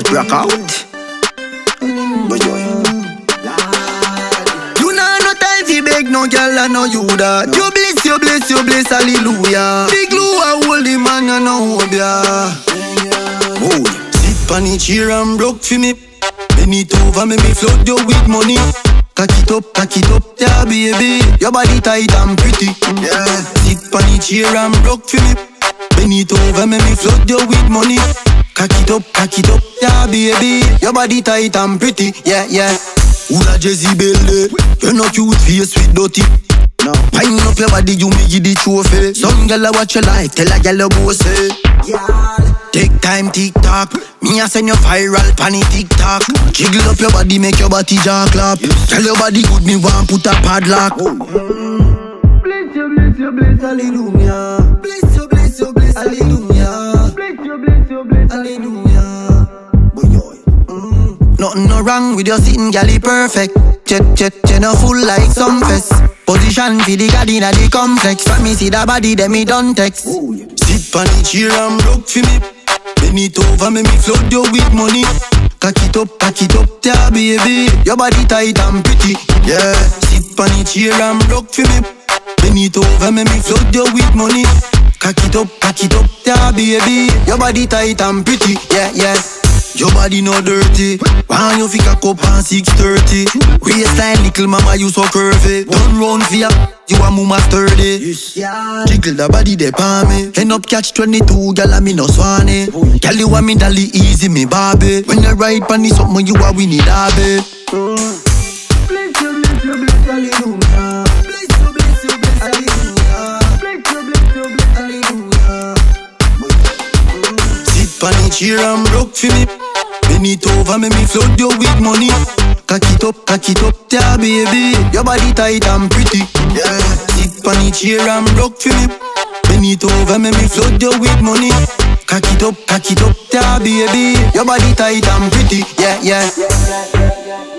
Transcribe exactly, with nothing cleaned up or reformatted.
Rock out. Boy, you know no time fi beg no girl and no you that. You bless, you bless, you bless, hallelujah. Big Lou a hold the man and no hold ya. Oh, sit on the chair and broke for me. Bend it over, make me flood you with money. Cock it up, cock it up, yeah baby. Your body tight and pretty. Yeah. Sit on the chair and broke for me. Bend it over, make me flood you with money. Cock it up, cock it up, yeah baby. Your body tight and pretty, yeah, yeah. Who la Jezebel de? You no cute face with dirty. No. Pine up your body, you me give the trophy. Some girl a watch your life, tell a girl a go say. Yeah. Take time, tick-tock. Me a send you viral, panny tick-tock. Jiggle up your body, make your body jaw clap. Yes. Tell your body good, me want put a padlock. Oh. Mm. Bless you, bless you, bless, hallelujah. Bless you, bless you, bless, hallelujah. Bless you, bless you, bless, hallelujah. Boy, mm. Nothing no wrong with your sitting, galley perfect. Jet, jet, jet, no full like some fest. Position for the garden at the complex. Let me see that body, then me done text. Oh, yeah. Sit on the chair and broke for me. Bend it over, make me flood you with money. Cock it up, cock it up, yeah baby. Your body tight and pretty, yeah. Sit on the chair and broke for me. Bend it over, make me flood you with money. Cock it up, cock it up, yeah baby. Your body tight and pretty, yeah, yeah. Your body no dirty. Why you fi cock up on six thirty? Waistline little mama you so curvy. Don't run for ya, you a mama sturdy. Yes. Jiggle the body de pa me. End up catch twenty-two, gyal a me no swanny. Gyal you want me dolly easy me Barbie. When you ride pon the something you a winnie derby. Bless you, bless you, bless, hallelujah. Bless you, bless you, bless, hallelujah. Bless you, bless you, bless, hallelujah. Sit on the chair and broke for me. Bend it over, make me flood you with money. Cock it up, cock it up, yeah baby. Your body tight and pretty, yeah. Sit on the chair and broke for me. Bend it over, make me flood you with money. Cock it up, cock it up, yeah baby. Your body tight and pretty, yeah, yeah.